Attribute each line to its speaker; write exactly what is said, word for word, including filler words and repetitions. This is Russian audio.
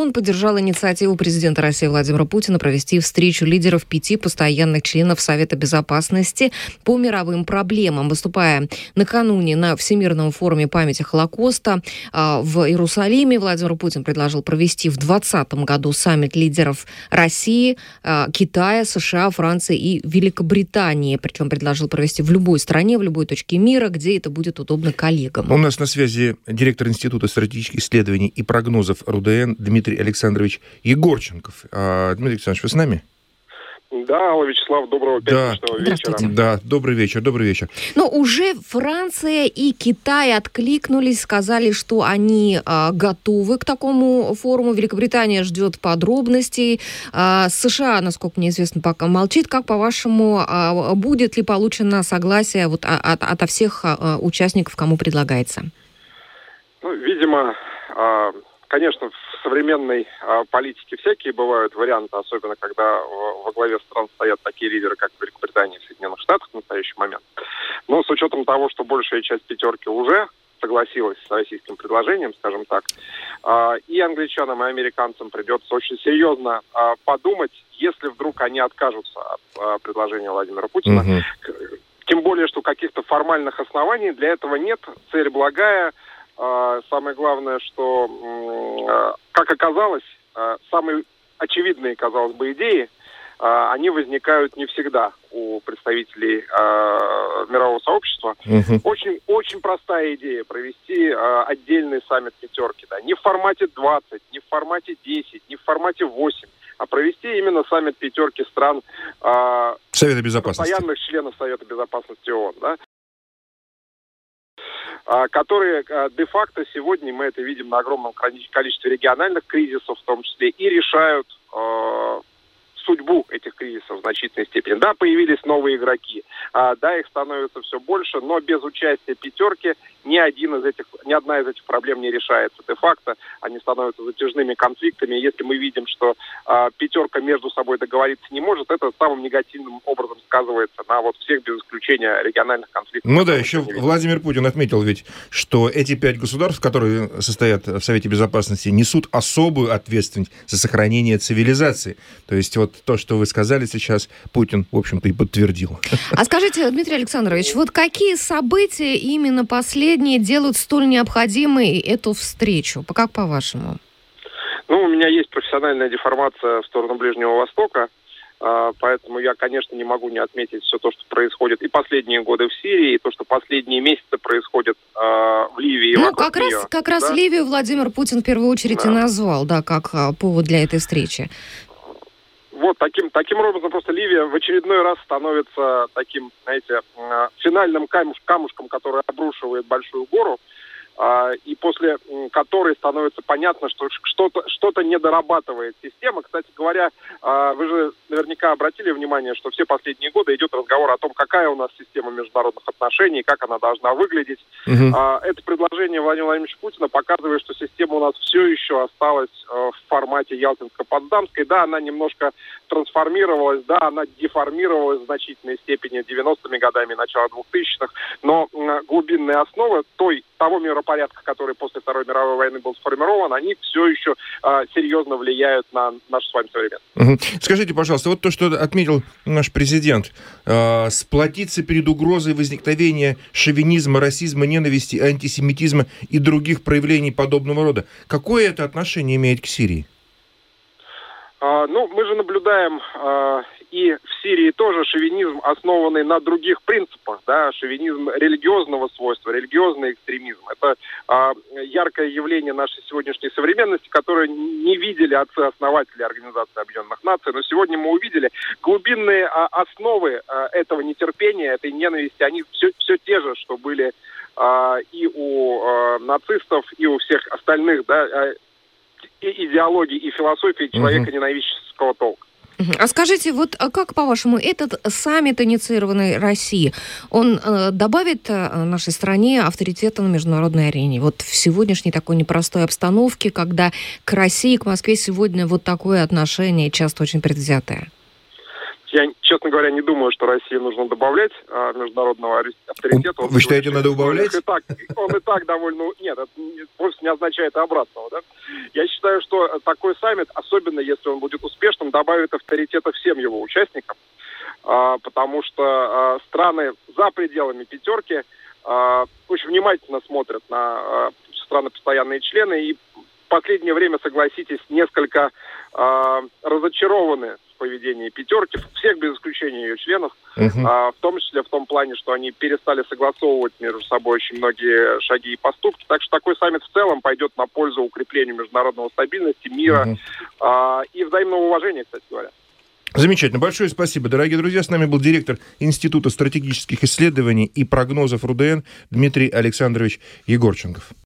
Speaker 1: Пентагон поддержал инициативу президента России Владимира Путина провести встречу лидеров пяти постоянных членов Совета Безопасности по мировым проблемам. Выступая накануне на Всемирном форуме памяти Холокоста в Иерусалиме, Владимир Путин предложил провести в двадцатом году саммит лидеров России, Китая, США, Франции и Великобритании. Причем предложил провести в любой стране, в любой точке мира, где это будет удобно коллегам.
Speaker 2: У нас на связи директор Института стратегических исследований и прогнозов РУДН Дмитрий Александрович Егорченков. А, Дмитрий Александрович, вы с нами?
Speaker 3: Да, Алла Вячеслав, доброго пятничного
Speaker 2: да.
Speaker 3: вечера.
Speaker 2: Да, добрый вечер, добрый вечер.
Speaker 1: Но уже Франция и Китай откликнулись, сказали, что они а, готовы к такому форуму. Великобритания ждет подробностей. А, США, насколько мне известно, пока молчит. Как, по-вашему, а, будет ли получено согласие вот, от, ото всех а, участников, кому предлагается?
Speaker 3: Ну, видимо, а, конечно, в современной а, политике всякие бывают варианты, особенно когда в, во главе стран стоят такие лидеры, как Великобритания и Соединенных Штатов в настоящий момент. Но с учетом того, что большая часть пятерки уже согласилась с российским предложением, скажем так, а, и англичанам, и американцам придется очень серьезно а, подумать, если вдруг они откажутся от а, предложения Владимира Путина. Угу. Тем более, что каких-то формальных оснований для этого нет. Цель благая. Самое главное, что, как оказалось, самые очевидные, казалось бы, идеи, они возникают не всегда у представителей мирового сообщества. Uh-huh. Очень, очень простая идея провести отдельный саммит пятерки. Да, не в формате двадцать, не в формате десять, не в формате восемь, а провести именно саммит пятерки стран
Speaker 2: Совета Безопасности.
Speaker 3: Постоянных членов Совета Безопасности ООН. Да, которые де-факто сегодня, мы это видим на огромном количестве региональных кризисов в том числе, и решают э, судьбу этих кризисов в значительной степени. Да, появились новые игроки, а, да, их становится все больше, но без участия пятерки ни один из этих, ни одна из этих проблем не решается. Де-факто они становятся затяжными конфликтами. Если мы видим, что а, пятерка между собой договориться не может, это самым негативным образом сказывается на вот всех без исключения региональных конфликтах.
Speaker 2: Ну да, еще Владимир Путин отметил ведь, что эти пять государств, которые состоят в Совете Безопасности, несут особую ответственность за сохранение цивилизации. То есть вот то, что вы сказали сейчас, Путин, в общем-то, и подтвердил.
Speaker 1: А скажите, Дмитрий Александрович, вот какие события именно последние делают столь необходимой эту встречу? Как по-вашему?
Speaker 3: Ну, у меня есть профессиональная деформация в сторону Ближнего Востока, поэтому я, конечно, не могу не отметить все то, что происходит и последние годы в Сирии, и то, что последние месяцы происходит в Ливии.
Speaker 1: Ну, как раз, нее, как да? раз Ливию Владимир Путин в первую очередь да. и назвал, да, как повод для этой встречи.
Speaker 3: Вот таким, таким образом просто Ливия в очередной раз становится таким, знаете, финальным камуш, камушком, который обрушивает большую гору, и после которой становится понятно, что что-то, что-то не дорабатывает система. Кстати говоря, вы же наверняка обратили внимание, что все последние годы идет разговор о том, какая у нас система международных отношений, как она должна выглядеть. Угу. Это предложение Владимира Владимировича Путина показывает, что система у нас все еще осталась в формате Ялтинско-Потсдамской. Да, она немножко трансформировалась, да, она деформировалась в значительной степени девяностыми годами, начало двухтысячных, но глубинные основы той, того миропорядка, который после Второй мировой войны был сформирован, они все еще э, серьезно влияют на нашу с вами современность.
Speaker 2: Угу. Скажите, пожалуйста, вот то, что отметил наш президент, э, сплотиться перед угрозой возникновения шовинизма, расизма, ненависти, антисемитизма и других проявлений подобного рода. Какое это отношение имеет к Сирии?
Speaker 3: А, ну, мы же наблюдаем а, и в Сирии тоже шовинизм, основанный на других принципах, да, шовинизм религиозного свойства, религиозный экстремизм. Это а, яркое явление нашей сегодняшней современности, которое не видели отцы-основатели Организации Объединенных Наций, но сегодня мы увидели глубинные а, основы а, этого нетерпения, этой ненависти, они все, все те же, что были а, и у а, нацистов, и у всех остальных, да, а, и идеологии, и философии человека-ненавистнического толка.
Speaker 1: А скажите, вот как, по-вашему, этот саммит, инициированный Россией, он э, добавит э, нашей стране авторитета на международной арене? Вот в сегодняшней такой непростой обстановке, когда к России, к Москве сегодня вот такое отношение, часто очень предвзятое.
Speaker 3: Я, честно честно говоря, не думаю, что России нужно добавлять а, международного авторитета.
Speaker 2: Вы считаете, надо убавлять?
Speaker 3: И так, он и так довольно... Нет, это вовсе не означает обратного. Да? Я считаю, что такой саммит, особенно если он будет успешным, добавит авторитета всем его участникам, а, потому что а, страны за пределами пятерки а, очень внимательно смотрят на а, страны постоянные члены и в последнее время, согласитесь, несколько а, разочарованы в поведении пятерки, всех без исключения ее членов, uh-huh. а, в том числе в том плане, что они перестали согласовывать между собой очень многие шаги и поступки. Так что такой саммит в целом пойдет на пользу укреплению международного стабильности, мира uh-huh. а, и взаимного уважения, кстати говоря.
Speaker 2: Замечательно. Большое спасибо, дорогие друзья. С нами был директор Института стратегических исследований и прогнозов РУДН Дмитрий Александрович Егорченков.